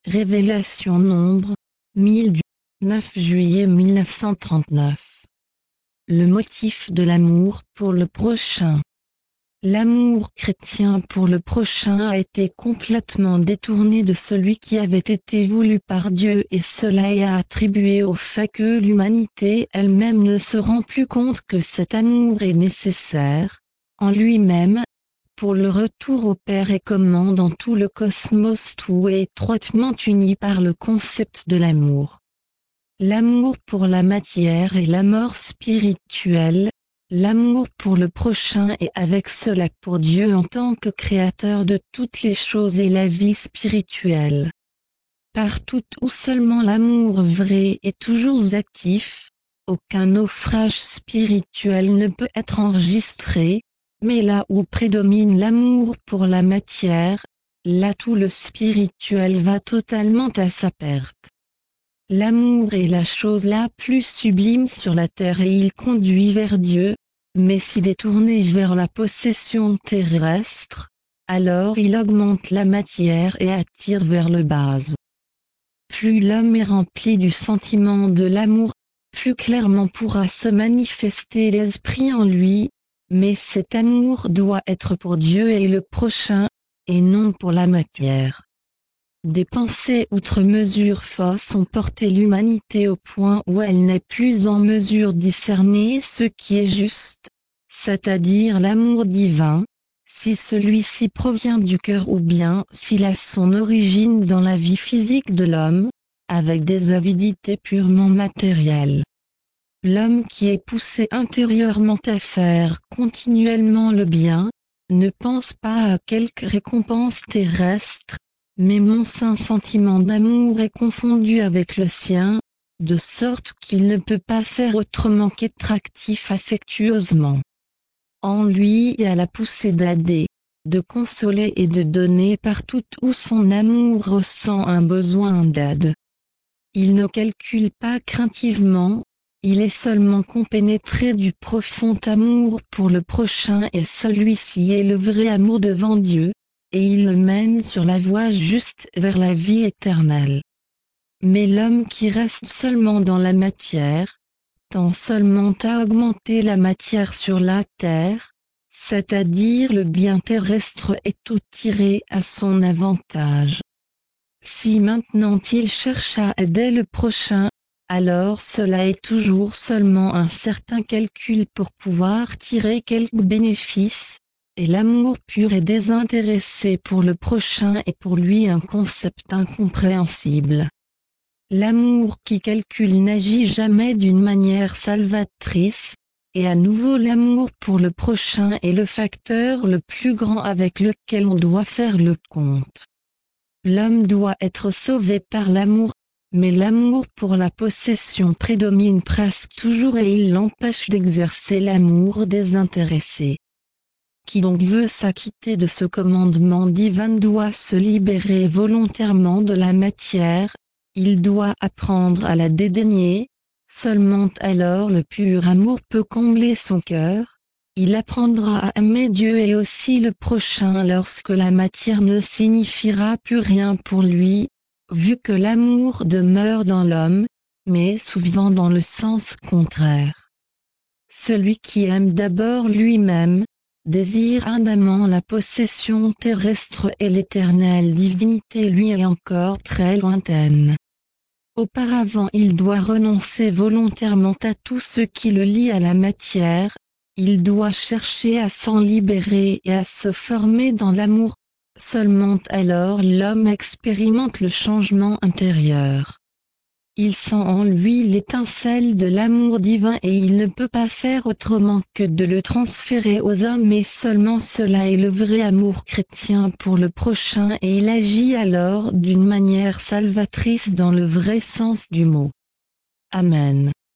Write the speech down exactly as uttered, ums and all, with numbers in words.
Révélation Nombre, mille du neuf juillet mille neuf cent trente-neuf. Le motif de l'amour pour le prochain. L'amour chrétien pour le prochain a été complètement détourné de celui qui avait été voulu par Dieu, et cela est attribué au fait que l'humanité elle-même ne se rend plus compte que cet amour est nécessaire, en lui-même, pour le retour au Père, et comment dans tout le cosmos tout est étroitement uni par le concept de l'amour. L'amour pour la matière et la mort spirituelle, l'amour pour le prochain et avec cela pour Dieu en tant que créateur de toutes les choses et la vie spirituelle. Partout où seulement l'amour vrai est toujours actif, aucun naufrage spirituel ne peut être enregistré, mais là où prédomine l'amour pour la matière, là tout le spirituel va totalement à sa perte. L'amour est la chose la plus sublime sur la terre et il conduit vers Dieu, mais s'il est tourné vers la possession terrestre, alors il augmente la matière et attire vers le bas. Plus l'homme est rempli du sentiment de l'amour, plus clairement pourra se manifester l'esprit en lui, mais cet amour doit être pour Dieu et le prochain, et non pour la matière. Des pensées outre mesure fausses ont porté l'humanité au point où elle n'est plus en mesure de discerner ce qui est juste, c'est-à-dire l'amour divin, si celui-ci provient du cœur ou bien s'il a son origine dans la vie physique de l'homme, avec des avidités purement matérielles. L'homme qui est poussé intérieurement à faire continuellement le bien, ne pense pas à quelque récompense terrestre, mais mon saint sentiment d'amour est confondu avec le sien, de sorte qu'il ne peut pas faire autrement qu'être actif affectueusement. En lui il y a la poussée d'aider, de consoler et de donner partout où son amour ressent un besoin d'aide. Il ne calcule pas craintivement, il est seulement compénétré du profond amour pour le prochain, et celui-ci est le vrai amour devant Dieu, et il le mène sur la voie juste vers la vie éternelle. Mais l'homme qui reste seulement dans la matière, tend seulement à augmenter la matière sur la terre, c'est-à-dire le bien terrestre est tout tiré à son avantage. Si maintenant il cherche à aider le prochain, alors cela est toujours seulement un certain calcul pour pouvoir tirer quelque bénéfice, et l'amour pur et désintéressé pour le prochain est pour lui un concept incompréhensible. L'amour qui calcule n'agit jamais d'une manière salvatrice, et à nouveau l'amour pour le prochain est le facteur le plus grand avec lequel on doit faire le compte. L'homme doit être sauvé par l'amour, mais l'amour pour la possession prédomine presque toujours et il l'empêche d'exercer l'amour désintéressé. Qui donc veut s'acquitter de ce commandement divin doit se libérer volontairement de la matière, il doit apprendre à la dédaigner, seulement alors le pur amour peut combler son cœur. Il apprendra à aimer Dieu et aussi le prochain lorsque la matière ne signifiera plus rien pour lui, vu que l'amour demeure dans l'homme, mais souvent dans le sens contraire. Celui qui aime d'abord lui-même, désire ardemment la possession terrestre et l'éternelle divinité lui est encore très lointaine. Auparavant il doit renoncer volontairement à tout ce qui le lie à la matière, il doit chercher à s'en libérer et à se former dans l'amour, seulement alors l'homme expérimente le changement intérieur. Il sent en lui l'étincelle de l'amour divin et il ne peut pas faire autrement que de le transférer aux hommes, et seulement cela est le vrai amour chrétien pour le prochain et il agit alors d'une manière salvatrice dans le vrai sens du mot. Amen.